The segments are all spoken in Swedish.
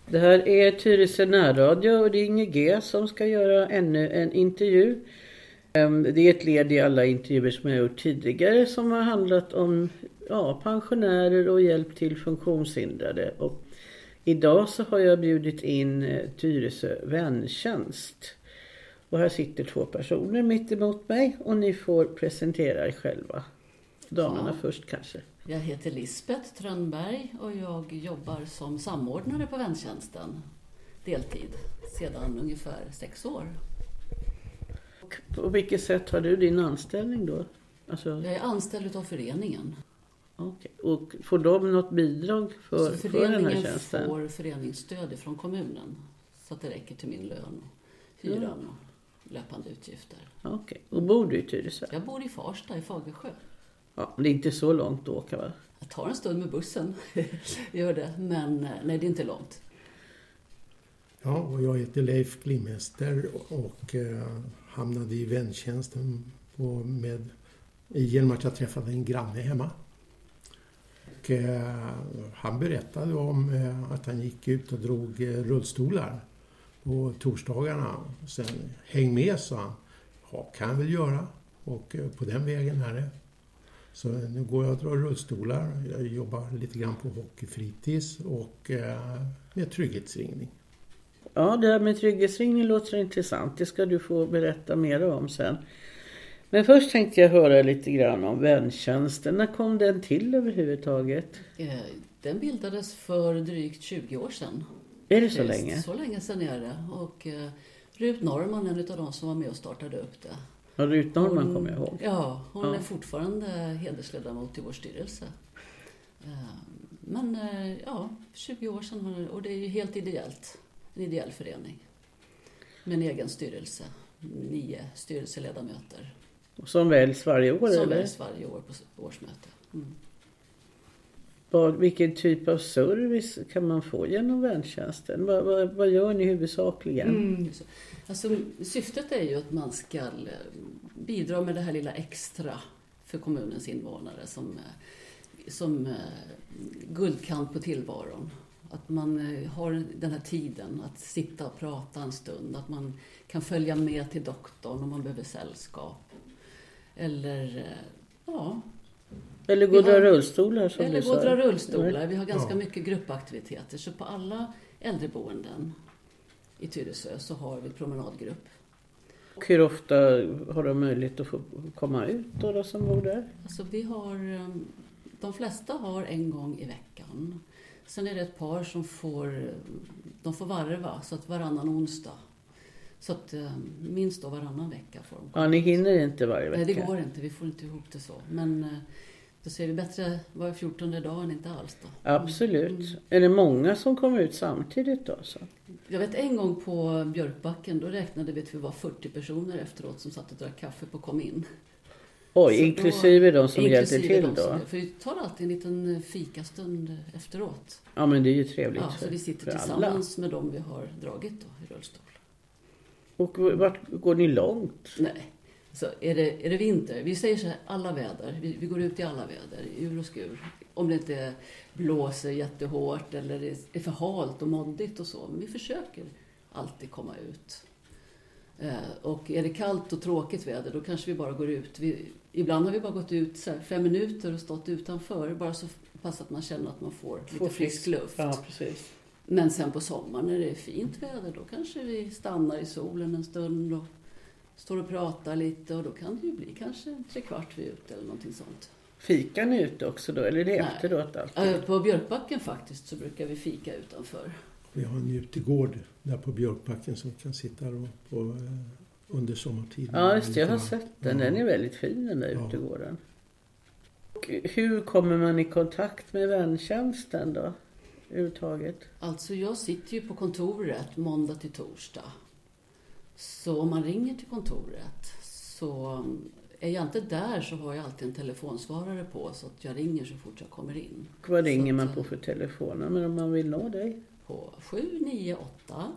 Det här är Tyresö närradio och det är Inge G som ska göra ännu en intervju. Det är ett led i alla intervjuer som jag gjort tidigare som har handlat om pensionärer och hjälp till funktionshindrade. Och idag så har jag bjudit in Tyresö väntjänst. Och här sitter 2 personer mitt emot mig och ni får presentera er själva. Damerna först kanske. Jag heter Lisbeth Trönberg och jag jobbar som samordnare på väntjänsten deltid sedan ungefär 6 år. Och på vilket sätt har du din anställning då? Alltså... Jag är anställd av föreningen. Okay. Och får de något bidrag för den här tjänsten? Föreningen får föreningsstöd från kommunen så att det räcker till min lön, hyran och löpande utgifter. Okej. Och bor du i Tyresö? Jag bor i Farsta i Fagersjö. Ja, det är inte så långt att åka, va? Jag tar en stund med bussen, gör det, men nej, det är inte långt. Ja, och jag heter Leif Glimester och hamnade i väntjänsten genom att jag träffade en granne hemma. Och han berättade om att han gick ut och drog rullstolar på torsdagarna. Sen häng med, sa han. Ja, kan jag väl göra. Och på den vägen är det. Så nu går jag och drar rullstolar. Jag jobbar lite grann på hockeyfritids och med trygghetsringning. Ja, det här med trygghetsringning låter intressant. Det ska du få berätta mer om sen. Men först tänkte jag höra lite grann om väntjänsten. När kom den till överhuvudtaget? Den bildades för drygt 20 år sedan. Är det så länge? Så länge sedan är det. Och Rut Norman, en av de som var med och startade upp det. Ja, Rut Norman kommer jag ihåg. Ja, hon är fortfarande hedersledamot i vår styrelse. Men 20 år sedan och det är ju helt ideellt. En ideell förening. Med en egen styrelse. 9 styrelseledamöter. Som väljs varje år, som eller? väljs varje år på årsmöte. Vilken typ av service kan man få genom väntjänsten? Vad gör ni huvudsakligen? Alltså, syftet är ju att man ska bidra med det här lilla extra för kommunens invånare som guldkant på tillvaron. Att man har den här tiden att sitta och prata en stund. Att man kan följa med till doktorn om man behöver sällskap. Eller gå och dra rullstolar som du sa. Eller gå och dra rullstolar. Vi har ganska mycket gruppaktiviteter. Så på alla äldreboenden i Tyresö så har vi promenadgrupp. Och hur ofta har de möjlighet att få komma ut då som bor där? Alltså de flesta har en gång i veckan. Sen är det ett par som får varva så att varannan onsdag. Så att minst då varannan vecka får de komma. Ja, ni hinner inte varje vecka? Nej, det går inte. Vi får inte ihop det så. Men då ser vi bättre var 14:e dag än inte alls då. Absolut. Är det många som kommer ut samtidigt då? Så? Jag vet en gång på Björkbacken, då räknade vi att vi var 40 personer efteråt som satt och drack kaffe på kom in. Oj, inklusive de som hjälpte till då? För vi tar alltid en liten fikastund efteråt. Ja, men det är ju trevligt så vi sitter tillsammans med dem vi har dragit då, i rullstol. Och vart går ni långt? Nej, så är det vinter. Vi säger så här, alla väder. Vi går ut i alla väder, ur och skur. Om det inte blåser jättehårt eller är för halt och moddigt och så. Men vi försöker alltid komma ut. Och är det kallt och tråkigt väder, då kanske vi bara går ut. Ibland har vi bara gått ut så här 5 minuter och stått utanför. Bara så pass att man känner att man får lite frisk luft. Ja, precis. Men sen på sommaren när det är fint väder, då kanske vi stannar i solen en stund och står och pratar lite. Och då kan det ju bli kanske 3/4 vi är ute eller någonting sånt. Fikar ni ute också då? Eller är det efteråt alltid? På Björkbacken faktiskt så brukar vi fika utanför. Vi har en utegård där på Björkbacken som kan sitta på under sommartiden. Ja, just det. Jag har sett den. Den är väldigt fin, den där utegården. Och hur kommer man i kontakt med väntjänsten då? Överhuvudtaget? Alltså jag sitter ju på kontoret måndag till torsdag. Så om man ringer till kontoret så är jag inte där så har jag alltid en telefonsvarare på så att jag ringer så fort jag kommer in. Vad ringer man på för telefoner men om man vill nå dig? På 798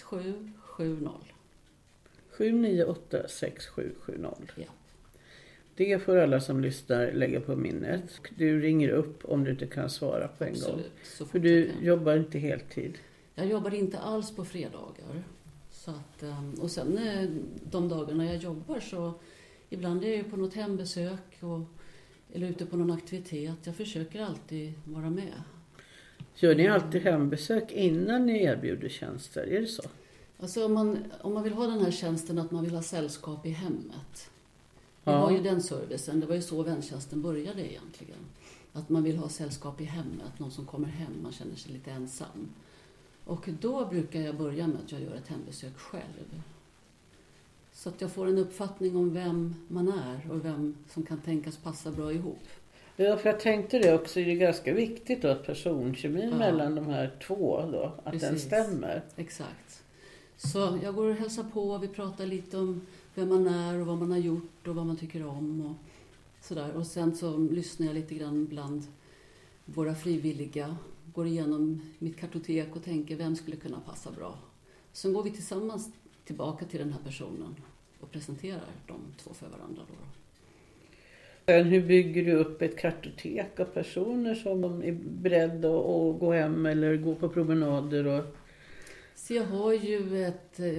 6770. 798 6770. Ja. Det får alla som lyssnar lägga på minnet. Du ringer upp om du inte kan svara på en Absolut, gång. så fort För du jag kan. jobbar inte heltid. Jag jobbar inte alls på fredagar. Så att, och sen de dagarna jag jobbar så ibland är jag på något hembesök eller ute på någon aktivitet. Jag försöker alltid vara med. Gör ni alltid hembesök innan ni erbjuder tjänster? Är det så? Alltså om man vill ha den här tjänsten att man vill ha sällskap i hemmet. Vi Ja. har ju den servicen. Det var ju så väntjänsten började egentligen. Att man vill ha sällskap i hemmet. Någon som kommer hem. Man känner sig lite ensam. Och då brukar jag börja med att jag gör ett hembesök själv. Så att jag får en uppfattning om vem man är och vem som kan tänkas passa bra ihop. Ja, för jag tänkte det också. Det är ganska viktigt då att personkemin mellan de här två då, att den Precis. stämmer. Exakt. Så jag går och hälsar på. Vi pratar lite om vem man är och vad man har gjort och vad man tycker om. Och sådär. Och sen så lyssnar jag lite grann bland våra frivilliga. Går igenom mitt kartotek och tänker vem skulle kunna passa bra. Sen går vi tillsammans tillbaka till den här personen och presenterar de två för varandra. Då. Sen hur bygger du upp ett kartotek av personer som är beredda att gå hem eller gå på promenader? Och... Så jag har ju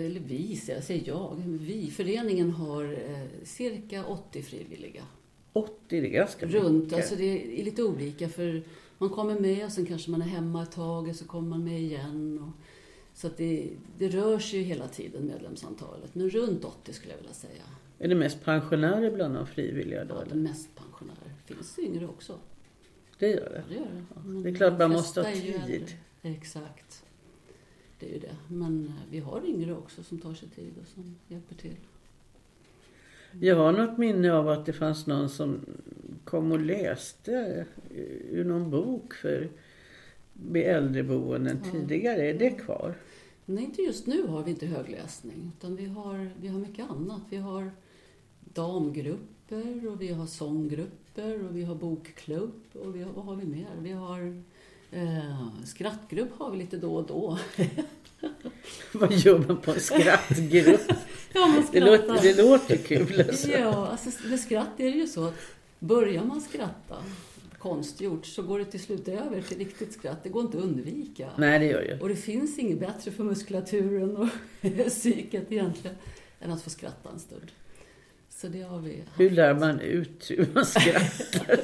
föreningen har cirka 80 frivilliga. 80, det är ganska Runt, mycket. alltså det är lite olika för man kommer med och sen kanske man är hemma ett tag och så kommer man med igen. Så att det rör sig ju hela tiden medlemsantalet, men runt 80 skulle jag vilja säga. Är det mest pensionärer bland de frivilliga då? Ja, eller? det mest pensionärer. Finns yngre också. Det gör det. Det gör det. Ja, Men det är klart man de måste ha flesta är ju tid. äldre. Exakt. Det är ju det. Men vi har yngre också som tar sig tid och som hjälper till. Jag har något minne av att det fanns någon som kom och läste ur någon bok för äldreboenden tidigare. Är det kvar? Nej, inte just nu har vi inte högläsning. Utan vi har mycket annat. Vi har damgrupper och vi har sånggrupper och vi har bokklubb och vad har vi mer? Vi har skrattgrupp har vi lite då och då. Vad gör man på en skrattgrupp? Ja, man Det låter kul. Alltså. Ja, alltså med skratt är det ju så att börjar man skratta konstgjort så går det till slut över till riktigt skratt. Det går inte att undvika. Nej, det gör jag. Och det finns inget bättre för muskulaturen och psyket egentligen än att få skratta en stund. Så det har vi haft. Hur lär man ut hur man skrattar?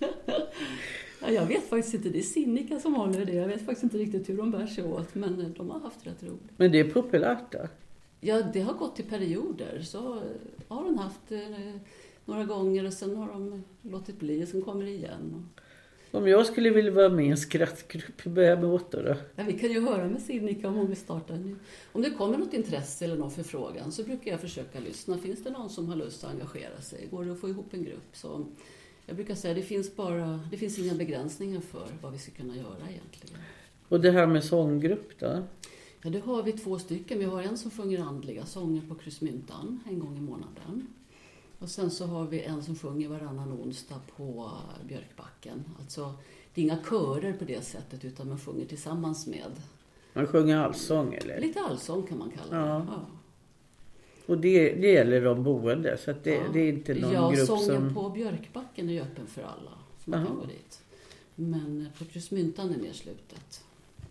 Ja, jag vet faktiskt inte. Det är Sinikka som håller det. Jag vet faktiskt inte riktigt hur de bär sig åt. Men de har haft rätt roligt. Men det är populärt då? Ja, det har gått i perioder. Så har de haft några gånger och sen har de låtit bli och sen kommer det igen. Om jag skulle vilja vara med i en skrattgrupp, hur börjar jag med åt då? Ja, vi kan ju höra med Sinikka om hon vill starta nu. Om det kommer något intresse eller någon förfrågan så brukar jag försöka lyssna. Finns det någon som har lust att engagera sig? Går det att få ihop en grupp? Så jag brukar säga det finns inga begränsningar för vad vi ska kunna göra egentligen. Och det här med sånggrupp då? Ja, det har vi 2 stycken. Vi har en som sjunger andliga sånger på Kryssmyntan en gång i månaden. Och sen så har vi en som sjunger varannan onsdag på Björkbacken. Alltså, det är inga körer på det sättet utan man sjunger tillsammans med. Man sjunger allsång eller? Lite allsång kan man kalla det. Ja. Ja. Och det gäller de boende så att det är inte någon grupp sången som... på Björkbacken är ju öppen för alla. Så man kan gå dit. Men på Kryssmyntan är mer slutet.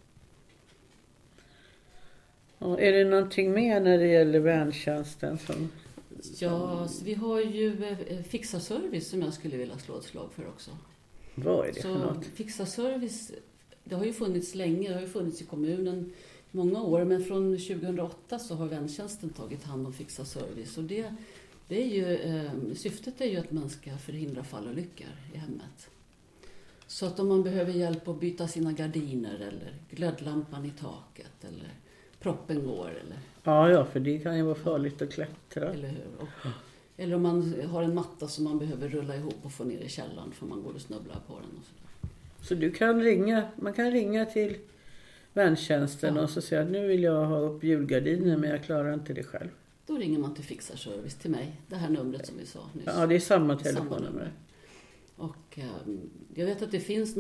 Ja, är det någonting mer när det gäller väntjänsten som... Ja, så vi har ju fixarservice som jag skulle vilja slå ett slag för också. Vad är det Så för något? fixarservice, det har ju funnits länge, det har ju funnits i kommunen många år. Men från 2008 så har väntjänsten tagit hand om fixarservice. Och det är ju, syftet är ju att man ska förhindra fallolyckor i hemmet. Så att om man behöver hjälp att byta sina gardiner eller glödlampan i taket eller proppen går eller... Ja, för det kan ju vara farligt att klättra. Eller hur? Eller om man har en matta som man behöver rulla ihop och få ner i källaren för man går och snubblar på den. Och så man kan ringa till väntjänsten och så säga att nu vill jag ha upp julgardiner men jag klarar inte det själv. Då ringer man till fixarservice till mig. Det här numret som vi sa nyss. Ja, det är samma telefonnummer. Och jag vet att det finns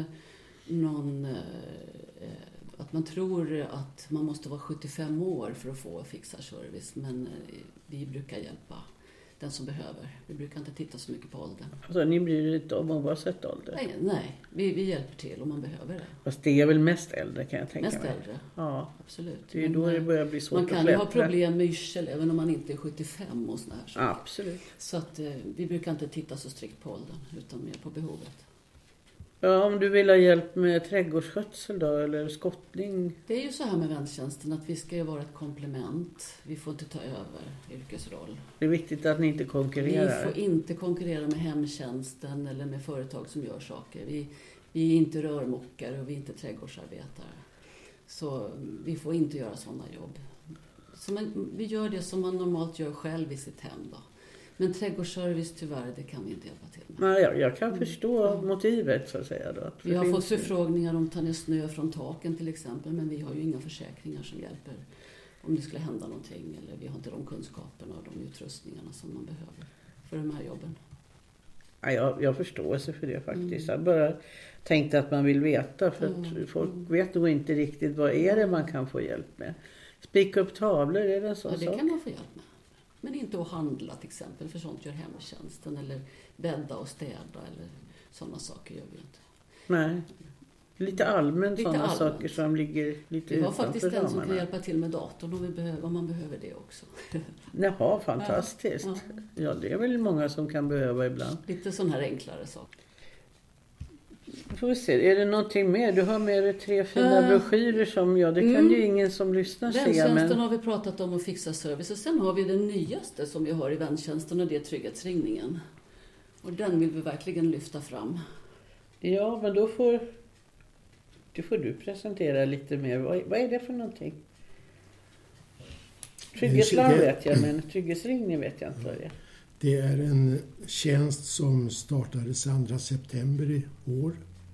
att man tror att man måste vara 75 år för att få fixarservice. Men vi brukar hjälpa den som behöver. Vi brukar inte titta så mycket på åldern. Alltså ni bryr er inte om oavsett ålder? Nej, vi hjälper till om man behöver det. Fast det är väl mest äldre kan jag tänka mig. Mest äldre? Ja, absolut. Det är då det börjar bli svårt att Man kan ju ha problem med yrsel även om man inte är 75 och såna här saker. Absolut. Så att vi brukar inte titta så strikt på åldern utan mer på behovet. Ja, om du vill ha hjälp med trädgårdsskötsel då, eller skottning? Det är ju så här med väntjänsten att vi ska ju vara ett komplement. Vi får inte ta över yrkesroll. Det är viktigt att ni inte konkurrerar. Vi får inte konkurrera med hemtjänsten eller med företag som gör saker. Vi är inte rörmokare och vi är inte trädgårdsarbetare. Så vi får inte göra sådana jobb. Så vi gör det som man normalt gör själv i sitt hem då. Men trädgårdsservice tyvärr, det kan vi inte hjälpa till med. Nej, jag kan förstå motivet så att säga. Då, att vi har fått förfrågningar om att ta ner snö från taken till exempel. Men vi har ju inga försäkringar som hjälper om det skulle hända någonting. Eller vi har inte de kunskaperna och de utrustningarna som man behöver för de här jobben. Ja, jag förstår sig för det faktiskt. Jag bara tänkte att man vill veta. För att folk vet nog inte riktigt vad är det man kan få hjälp med. Spika upp tavlor, är det en sån sak? Ja, det kan man få hjälp med. Men inte att handla till exempel, för sånt gör hemtjänsten. Eller bädda och städa eller sådana saker gör vi inte. Nej, lite allmänt sådana saker som ligger lite utanför ramarna. Vi har faktiskt den som kan hjälpa till med datorn om man behöver det också. Jaha, fantastiskt. Ja, det är väl många som kan behöva ibland. Lite sån här enklare saker. Får vi se, är det någonting mer? Du har med dig 3 fina broschyrer som det kan ju ingen som lyssnar se. Väntjänsten har vi pratat om att fixa service. Och sen har vi den nyaste som vi har i väntjänsten och det är trygghetsringningen. Och den vill vi verkligen lyfta fram. Ja, men då får du presentera lite mer. Vad är det för någonting? Trygghetslarm vet jag, men trygghetsringning vet jag inte vad det är. Det är en tjänst som startades 2 september i år.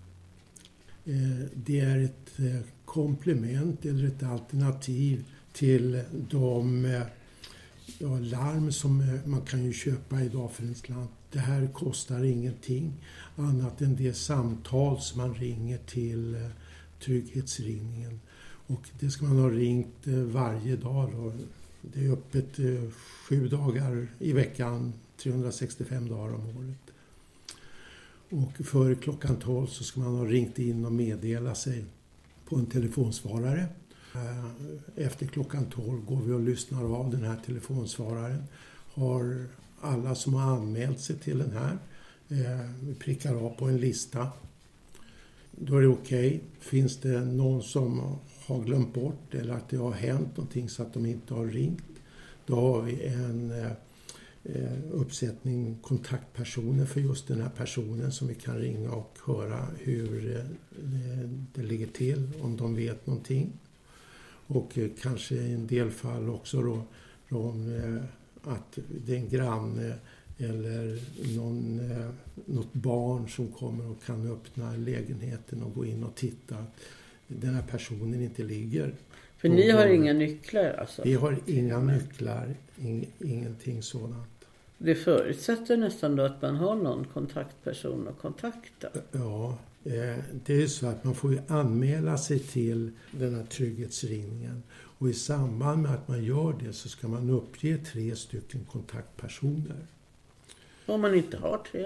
Det är ett komplement eller ett alternativ till de larm som man kan ju köpa idag för en slant. Det här kostar ingenting annat än det samtal som man ringer till trygghetsringningen. Och det ska man ha ringt varje dag då. Det är öppet 7 dagar i veckan, 365 dagar om året. Och före klockan 12 så ska man ha ringt in och meddela sig på en telefonsvarare. Efter klockan 12 går vi och lyssnar av den här telefonsvararen. Har alla som har anmält sig till den här, vi prickar av på en lista. Då är det okej. Finns det någon som har glömt bort eller att det har hänt någonting så att de inte har ringt, då har vi en uppsättning kontaktpersoner för just den här personen som vi kan ringa och höra hur det ligger till, om de vet någonting. Och kanske i en del fall också då att det är en granne eller något barn som kommer och kan öppna lägenheten och gå in och titta att den här personen inte ligger. För ni har inga nycklar alltså? Vi har inga nycklar, ingenting sådant. Det förutsätter nästan då att man har någon kontaktperson att kontakta? Ja, det är så att man får ju anmäla sig till den här trygghetsringningen. Och i samband med att man gör det så ska man uppge 3 stycken kontaktpersoner. Om man inte har 3?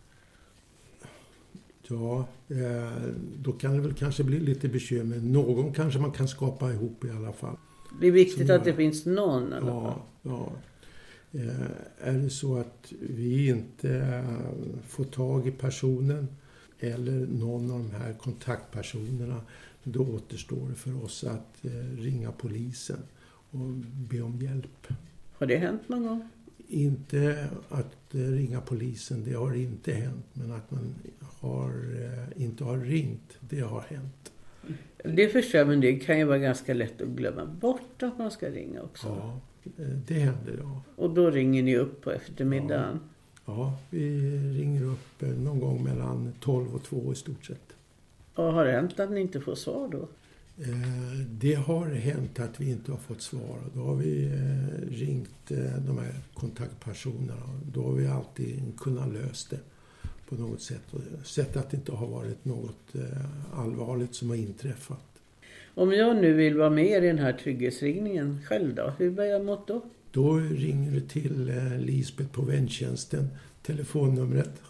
Ja, då kan det väl kanske bli lite bekymmer. Någon kanske man kan skapa ihop i alla fall. Det är viktigt att det finns någon i alla fall. Ja. Är det så att vi inte får tag i personen eller någon av de här kontaktpersonerna, då återstår det för oss att ringa polisen och be om hjälp. Har det hänt någon gång? Inte att ringa polisen, det har inte hänt. Men att man inte har ringt, det har hänt. Det förstår jag, men det kan ju vara ganska lätt att glömma bort att man ska ringa också. Ja, det händer ja. Och då ringer ni upp på eftermiddagen? Ja, vi ringer upp någon gång mellan 12 och 2 i stort sett. Och har det hänt att ni inte får svar då? Det har hänt att vi inte har fått svar. Då har vi ringt de här kontaktpersonerna. Då har vi alltid kunnat lösa det på något sätt. Och sett att det inte har varit något allvarligt som har inträffat. Om jag nu vill vara med i den här trygghetsringningen själv då, hur bör jag mot då? Då ringer du till Lisbeth på väntjänsten. Telefonnumret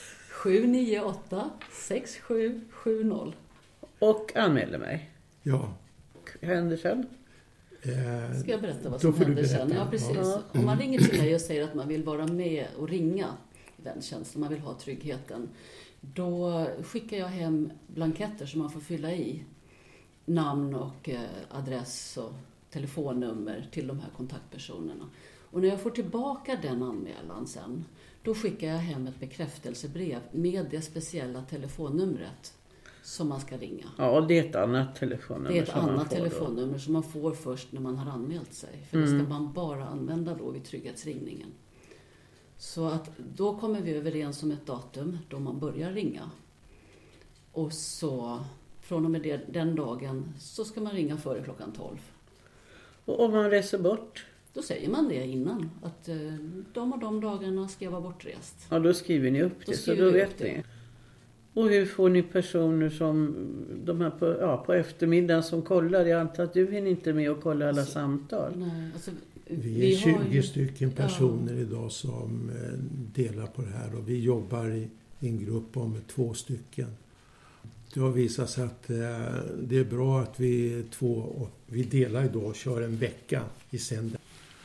798-6770. Och anmäler mig. Ja. Vad händer sen? Ska jag berätta vad Då som får du händer berätta. sen? Ja, precis. Ja. Om man ringer till mig och säger att man vill vara med och ringa i väntjänsten, man vill ha tryggheten, då skickar jag hem blanketter som man får fylla i. Namn och adress och telefonnummer till de här kontaktpersonerna. Och när jag får tillbaka den anmälan sen, då skickar jag hem ett bekräftelsebrev med det speciella telefonnumret som man ska ringa. Ja, det är ett annat telefonnummer. Det är ett som man annat får telefonnummer som man får först när man har anmält sig. För det ska man bara använda då vid trygghetsringningen. Så att då kommer vi överens om ett datum då man börjar ringa. Och så från och med den dagen så ska man ringa före klockan 12. Och om man reser bort? Då säger man det innan. Att de och de dagarna ska jag vara bortrest. Ja, då skriver ni upp det. Så då vet ni. Och hur får ni personer som de här på eftermiddagen som kollar? Jag antar att du hinner inte med att kolla alla samtal. Nej, alltså, Vi är 20 stycken personer idag som delar på det här. Och vi jobbar i en grupp om 2 stycken. Det har visat sig att det är bra att vi delar idag och kör en vecka i sänder.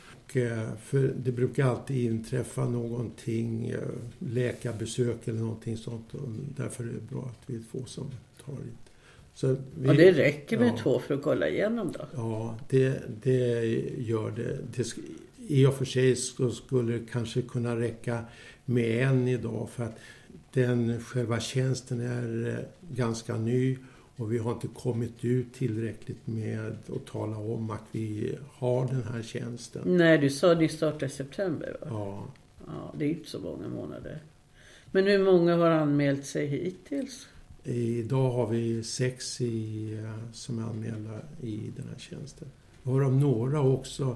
För det brukar alltid inträffa någonting, läkarbesök eller någonting sånt. Och därför är det bra att vi är 2 som tar det. Så och det räcker med 2 för att kolla igenom då? Ja, det gör det. I och för sig skulle det kanske kunna räcka med 1 idag, för att själva tjänsten är ganska ny. Och vi har inte kommit ut tillräckligt med att tala om att vi har den här tjänsten. Nej, du sa att ni startar i september, va? Ja. Ja, det är inte så många månader. Men hur många har anmält sig hittills? Idag har vi 6 som är anmälda i den här tjänsten. Varav några också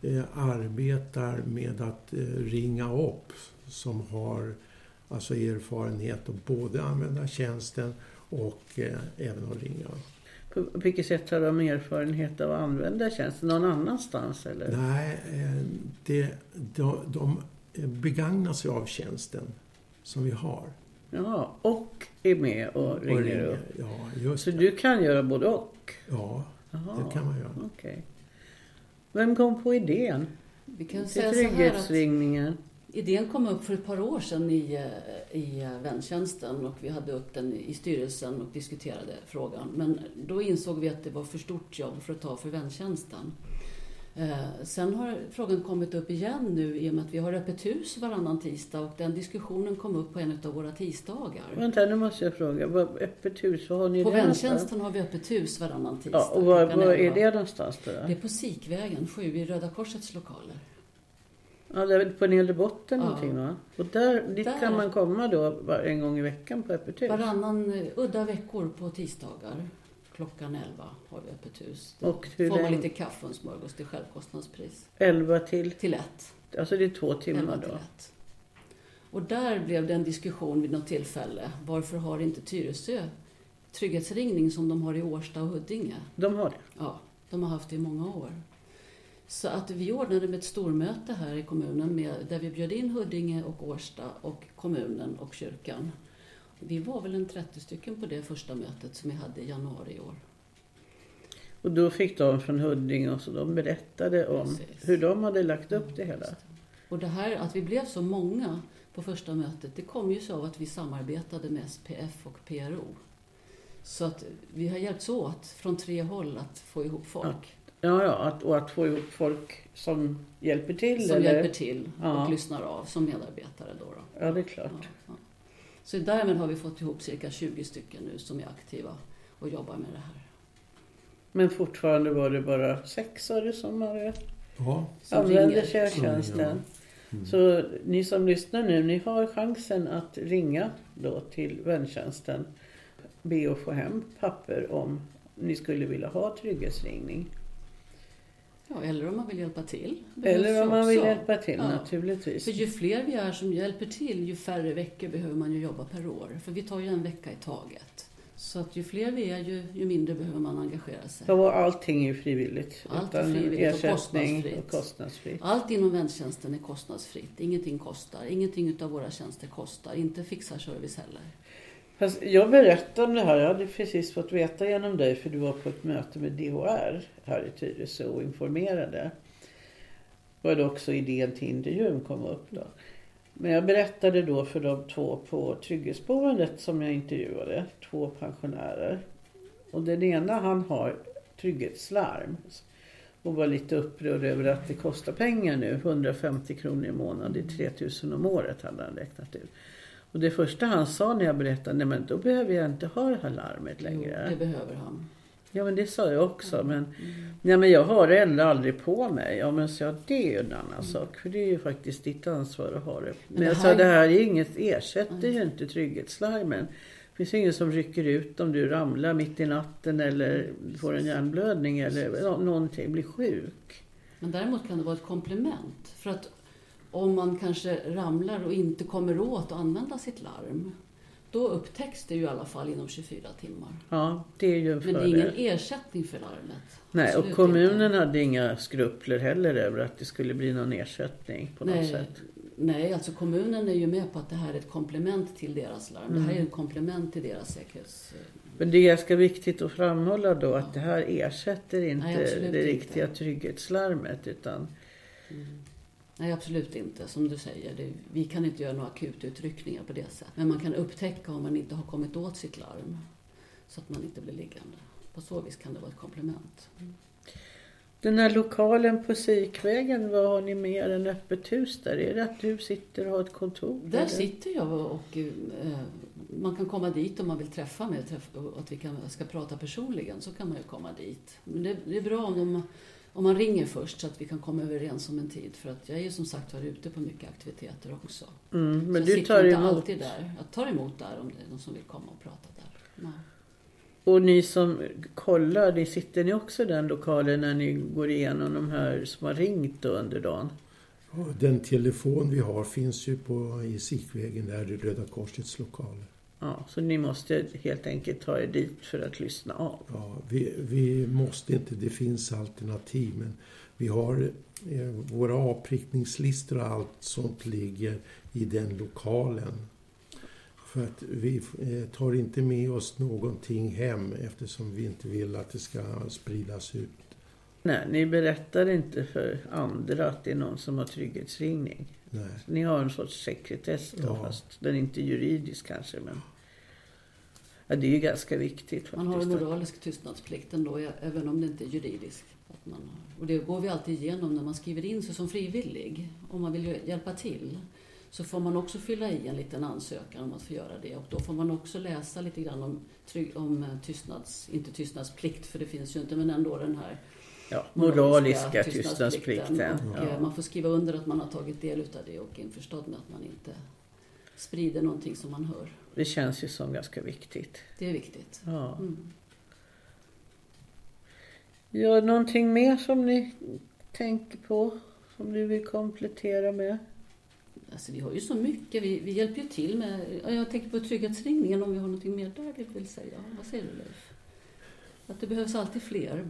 arbetar med att ringa upp, som har alltså erfarenhet att både använda tjänsten och även att ringa. På vilket sätt har de erfarenhet av att använda tjänsten? Någon annanstans eller? Nej, de begagnar sig av tjänsten som vi har. Ja, och är med och ringer upp. Ja, just så det. du kan göra både och? Ja, Jaha, det kan man göra. Okej. Vem kom på idén? Vi kan till säga så här att trygghetsringningen? idén kom upp för ett par år sedan i väntjänsten, och vi hade upp den i styrelsen och diskuterade frågan. Men då insåg vi att det var för stort jobb för att ta för väntjänsten. Sen har frågan kommit upp igen nu i och med att vi har öppet hus varannan tisdag, och den diskussionen kom upp på en av våra tisdagar. Vänta, nu måste jag fråga. Öppet hus, vad har ni på det väntjänsten har vi öppet hus varannan tisdag. Ja, och var är det någonstans då? Det är på Sikvägen 7 i Röda Korsets lokaler. Ja, det är väl på nedre botten någonting, va? Och dit där kan man komma då en gång i veckan på öppet hus? Varannan udda veckor på tisdagar. Klockan 11 har vi öppet hus. Då Och hur får man lite kaffe och smörgås till självkostnadspris. 11 till? Till 1. Alltså det är 2 timmar 11 då? till 1. Och där blev det en diskussion vid något tillfälle. Varför har inte Tyresö trygghetsringning som de har i Årsta och Huddinge? De har det? Ja, de har haft det i många år. Så att vi ordnade med ett stormöte här i kommunen där vi bjöd in Huddinge och Årsta och kommunen och kyrkan. Vi var väl en 30 stycken på det första mötet som vi hade i januari i år. Och då fick de från Huddinge och så de berättade om hur de hade lagt upp det hela. Och det här att vi blev så många på första mötet, det kom ju så av att vi samarbetade med SPF och PRO. Så att vi har hjälpts åt från 3 håll att få ihop folk. Ja, och att få ihop folk som hjälper till? Som eller? hjälper till och lyssnar av som medarbetare då. Ja, det är klart. Ja. Så därmed har vi fått ihop cirka 20 stycken nu som är aktiva och jobbar med det här. Men fortfarande var det bara 6 som har som använder tjänsten. Mm. Så ni som lyssnar nu, ni har chansen att ringa då till väntjänsten. Be att få hem papper om ni skulle vilja ha trygghetsringning. Ja, eller om man vill hjälpa till. Eller om man vill hjälpa till, naturligtvis. För ju fler vi är som hjälper till, ju färre veckor behöver man ju jobba per år. För vi tar ju en vecka i taget. Så att ju fler vi är, ju mindre behöver man engagera sig. Ja, och allting är ju frivilligt. Allt är frivilligt och kostnadsfritt. Allt inom väntjänsten är kostnadsfritt. Ingenting kostar. Ingenting av våra tjänster kostar. Inte fixarservice heller. Fast jag berättade om det här. Jag hade precis fått veta genom dig. För du var på ett möte med DHR här i Tyresö och informerade. Var det också idén till intervjun kom upp då. Men jag berättade då för de 2 på trygghetsboendet som jag intervjuade. 2 pensionärer. Och den ena, han har trygghetslarm. Och var lite upprörd över att det kostar pengar nu. 150 kronor i månaden. Det är 3000 om året hade han räknat ut. Och det första han sa när jag berättade, nej men då behöver jag inte ha det här larmet längre. Jo, det behöver han. Ja, men det sa jag också. Men jag har det ändå aldrig på mig. Ja, men så det är ju en annan sak. För det är ju faktiskt ditt ansvar att ha det. Men jag sa, det här är inget, ersätter ju inte trygghetslarmen. Det finns ingen som rycker ut om du ramlar mitt i natten eller får en hjärnblödning eller någonting, blir sjuk. Men däremot kan det vara ett komplement. För att om man kanske ramlar och inte kommer åt att använda sitt larm, då upptäcks det ju i alla fall inom 24 timmar. Ja, det är ju en fördel. Men det är ingen ersättning för larmet. Nej, Absolut och kommunen inte. hade inga skrupler heller över att det skulle bli någon ersättning på något sätt. Nej, alltså kommunen är ju med på att det här är ett komplement till deras larm. Det här är ett komplement till deras säkerhets... Men det är ganska viktigt att framhålla då att det här ersätter inte det riktiga trygghetslarmet utan... Nej, absolut inte. Som du säger, vi kan inte göra några akututryckningar på det sättet. Men man kan upptäcka om man inte har kommit åt sitt larm. Så att man inte blir liggande. På så vis kan det vara ett komplement. Den här lokalen på Sikvägen, vad har ni mer än öppet hus där? Är det att du sitter och har ett kontor? Där sitter jag och man kan komma dit om man vill träffa mig. Och att vi ska prata personligen, så kan man ju komma dit. Men det är bra om man ringer först så att vi kan komma överens om en tid. För att jag är ju som sagt var ute på mycket aktiviteter också. Men så du tar inte emot? Alltid där. Jag tar emot där om det är någon som vill komma och prata där. Nej. Och ni som kollar, sitter ni också i den lokalen när ni går igenom de här som har ringt under dagen? Ja, den telefon vi har finns ju i Sikvägen där i Röda Korsets lokaler. Ja, så ni måste helt enkelt ta er dit för att lyssna av. Ja, vi måste inte, det finns alternativ, men vi har våra avprickningslistor och allt sånt ligger i den lokalen. För att vi tar inte med oss någonting hem eftersom vi inte vill att det ska spridas ut. Nej, ni berättar inte för andra att det är någon som har trygghetsringning. Nej. Ni har en sorts sekretess då, fast den är inte juridisk kanske, men ja, det är ju ganska viktigt faktiskt. Man har en moralisk tystnadsplikt ändå, även om det inte är juridiskt. Och det går vi alltid igenom när man skriver in sig som frivillig. Om man vill hjälpa till så får man också fylla i en liten ansökan om att få göra det. Och då får man också läsa lite grann om inte tystnadsplikt, för det finns ju inte, men ändå den här moraliska tystnadsplikten. Och man får skriva under att man har tagit del av det och införstådd med att man inte sprider någonting som man hör. Det känns ju som ganska viktigt. Det är viktigt. Ja. Ja, någonting mer som ni tänker på, som du vill komplettera med? Alltså vi har ju så mycket, vi hjälper ju till med, jag tänker på trygghetsringningen, om vi har någonting mer där du vill säga. Vad säger du, Leif? Att det behövs alltid fler,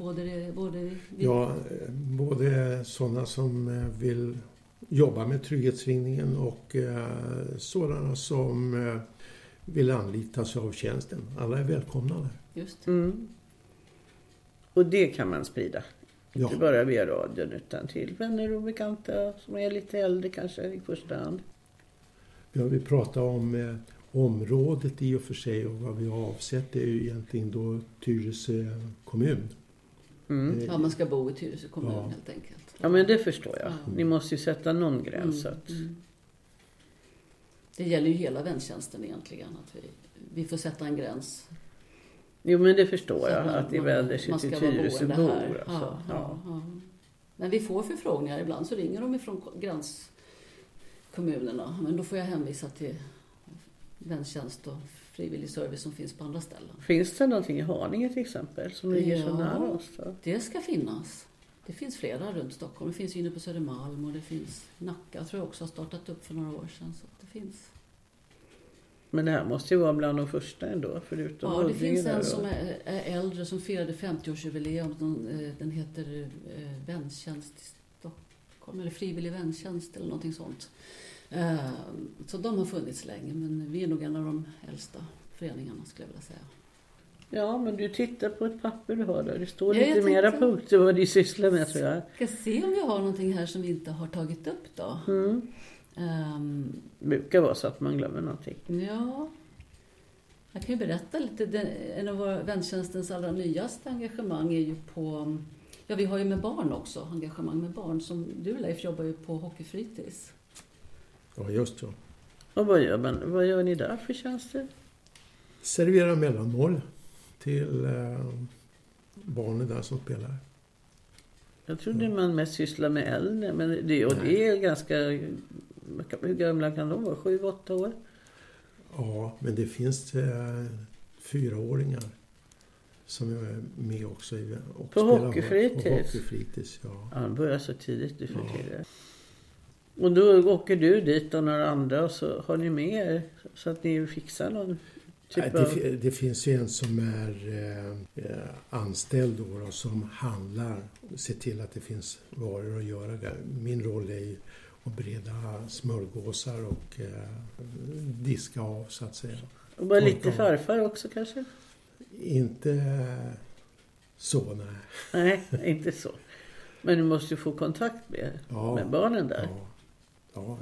både sådana som vill jobba med trygghetsringningen och sådana som vill anlitas av tjänsten. Alla är välkomna där. Just. Och det kan man sprida. Ja. Inte bara via radion utan till vänner och bekanta som är lite äldre kanske i första hand. Ja, vi pratar om området i och för sig, och vad vi har avsett är ju egentligen då Tyresö kommun. Ja, man ska bo i Tyresö kommun helt enkelt. Ja, men det förstår jag. Ni måste ju sätta någon gräns. Det gäller ju hela väntjänsten egentligen, att vi får sätta en gräns. Jo, men det förstår jag, att det vänder sig till Tyresöbor. Men vi får förfrågningar ibland, så ringer de ifrån gränskommunerna. Men då får jag hänvisa till väntjänst och frivillig service som finns på andra ställen. Finns det någonting i Haninge till exempel som ligger så nära oss? Då? Det ska finnas. Det finns flera runt Stockholm. Det finns inne på Södermalm och det finns Nacka. Jag tror jag också har startat upp för några år sedan. Så det finns. Men det här måste ju vara bland de första ändå, förutom Ja, det finns en där som är äldre som firade 50-årsjubileum. Den heter Väntjänst i Stockholm, eller Frivillig väntjänst eller någonting sånt. Så de har funnits länge, men vi är nog en av de äldsta föreningarna, skulle jag vilja säga. Ja, men du tittar på ett papper du har där. Det står Ja, lite mera punkter vad du sysslar med, tror jag. Ska se om jag har någonting här som vi inte har tagit upp då. Det brukar vara så att man glömmer någonting. Ja, jag kan ju berätta lite. En av våra väntjänstens allra nyaste engagemang är ju på... Ja, vi har ju med barn också, engagemang med barn. Som du, Leif, jobbar ju på hockeyfritids. Ja, just så. Och vad gör ni där för tjänster? Servera mellanmål till barnen där som spelar. Jag trodde man mest sysslar med äldre, men det är ganska... Hur gamla kan de vara? 7-8 år? Ja, men det finns 4-åringar som är med också och på spelar hockeyfritids? På hockeyfritids, ja. Ja, de börjar så tidigt för tiden. Och då åker du dit och några andra och så har ni med er så att ni fixar någon typ av... Det finns ju en som är anställd då som handlar och ser till att det finns varor att göra där. Min roll är ju att breda smörgåsar och diska av, så att säga. Och bara lite farfar också kanske? Inte så, nej. Nej, inte så. Men du måste ju få kontakt med barnen där. Ja,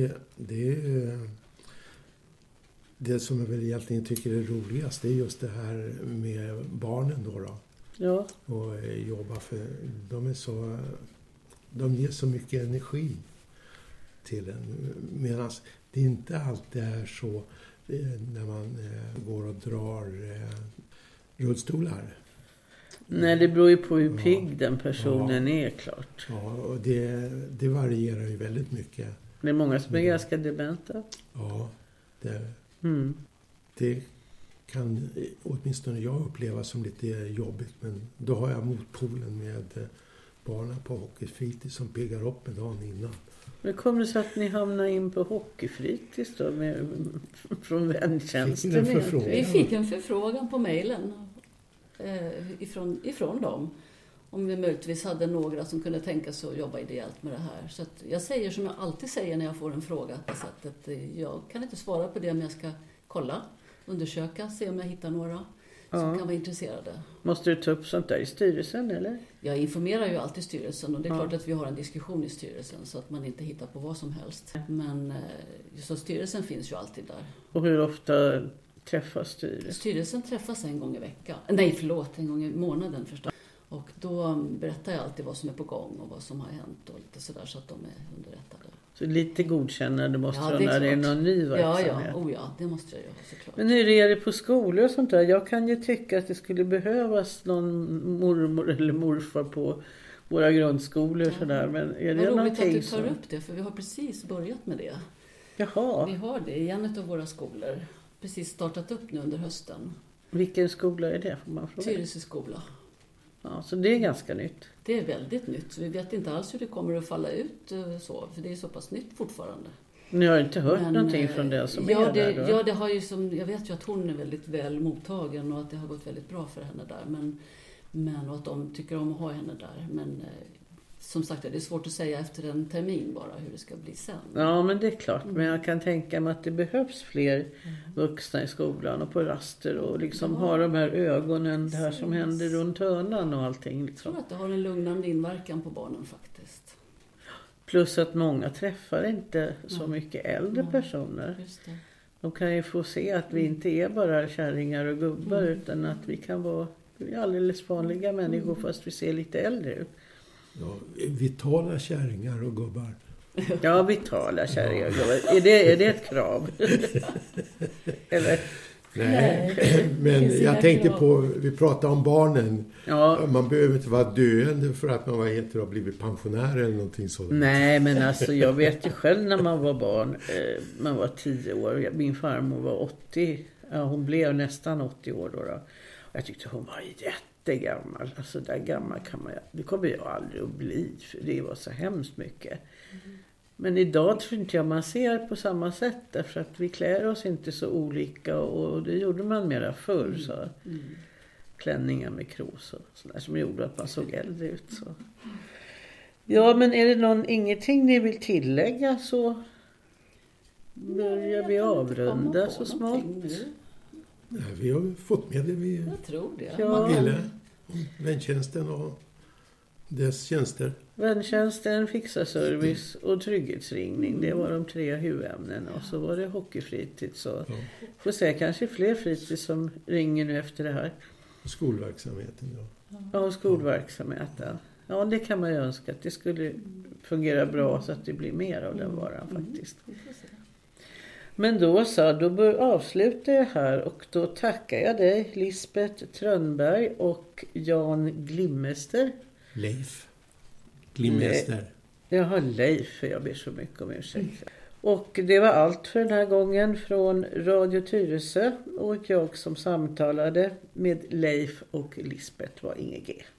det som jag väl egentligen tycker är roligast, det är just det här med barnen då. Ja. Och jobba för de ger så mycket energi till en. Medan det inte alltid är så när man går och drar rullstolar. Nej, det beror ju på hur pigg den personen är, klart. Ja, och det varierar ju väldigt mycket. Det är många som är ganska dementa. Ja, det kan åtminstone jag uppleva som lite jobbigt. Men då har jag motpolen med barnen på hockeyfritids som piggar upp en dag innan. Men kommer det så att ni hamnar in på hockeyfritids då från väntjänsten? Vi fick en förfrågan på mejlen ifrån dem. Om vi möjligtvis hade några som kunde tänka sig att jobba ideellt med det här. Så att jag säger som jag alltid säger när jag får en fråga. Så att jag kan inte svara på det, om jag ska kolla, undersöka, se om jag hittar några som kan vara intresserade. Måste du ta upp sånt där i styrelsen, eller? Jag informerar ju alltid styrelsen, och det är klart att vi har en diskussion i styrelsen så att man inte hittar på vad som helst. Men så styrelsen finns ju alltid där. Och hur ofta träffas styrelsen? Styrelsen träffas en gång i månaden förstås. Och då berättar jag alltid vad som är på gång och vad som har hänt och lite sådär, så att de är underrättade. Så lite godkännande måste de när det är någon ny verksamhet? Ja, det måste jag göra såklart. Men hur är det på skolor och sånt där? Jag kan ju tycka att det skulle behövas någon mormor eller morfar på våra grundskolor sådär. Men är det roligt någonting att du tar upp det, för vi har precis börjat med det. Jaha. Vi har det i en av våra skolor. Precis startat upp nu under hösten. Vilken skola är det, får man fråga? Tyresö skola. Ja, så det är ganska nytt. Det är väldigt nytt. Så vi vet inte alls hur det kommer att falla ut så. För det är så pass nytt fortfarande. Ni har inte hört någonting från det som är där då? Ja, det har ju jag vet ju att hon är väldigt väl mottagen och att det har gått väldigt bra för henne där. Men och att de tycker om att ha henne där. Men som sagt, det är svårt att säga efter en termin bara hur det ska bli sen. Ja, men det är klart. Men jag kan tänka mig att det behövs fler vuxna i skolan och på raster och liksom ha de här ögonen, det här som händer runt hörnan och allting. Liksom. Jag tror att det har en lugnande inverkan på barnen faktiskt. Plus att många träffar inte så mycket äldre personer. Just det. De kan ju få se att vi inte är bara kärringar och gubbar utan att vi kan vara alldeles vanliga människor fast vi ser lite äldre ut. Ja, vitala kärringar och gubbar. Ja, vitala kärringar och gubbar. Är det ett krav? Eller? Nej, men jag tänkte på, vi pratade om barnen. Ja. Man behöver inte vara döende för att man har blivit pensionär eller någonting sådant. Nej, men alltså jag vet ju själv när man var barn. Man var 10 år. Min farmor var 80. Ja, hon blev nästan 80 år då. Jag tyckte hon var jättegammal. Alltså där gammal det kommer jag aldrig att bli. För det var så hemskt mycket. Men idag tror inte jag man ser på samma sätt. Därför att vi klär oss inte så olika. Och det gjorde man mera förr. Så. Klänningar med kros och sådär som gjorde att man såg äldre ut. Så. Ja, men är det ingenting ni vill tillägga så börjar vi avrunda så smått. Nej, vi har fått med det vi tror det. Ja. ville. Väntjänsten och dess tjänster. Väntjänsten, fixarservice och trygghetsringning. Det var de 3 huvudämnen. Och så var det hockeyfritids. Så får se kanske fler fritids som ringer nu efter det här. Skolverksamheten, ja. Ja, och skolverksamheten. Ja, det kan man ju önska att det skulle fungera bra så att det blir mer av den varan faktiskt. Men då avslutar jag här och då tackar jag dig Lisbeth Trönberg och Jan Glimmester. Leif Glimmester. Jaha, Leif, för jag ber så mycket om ursäkt. Och det var allt för den här gången från Radio Tyresö och jag som samtalade med Leif och Lisbeth var Inge G.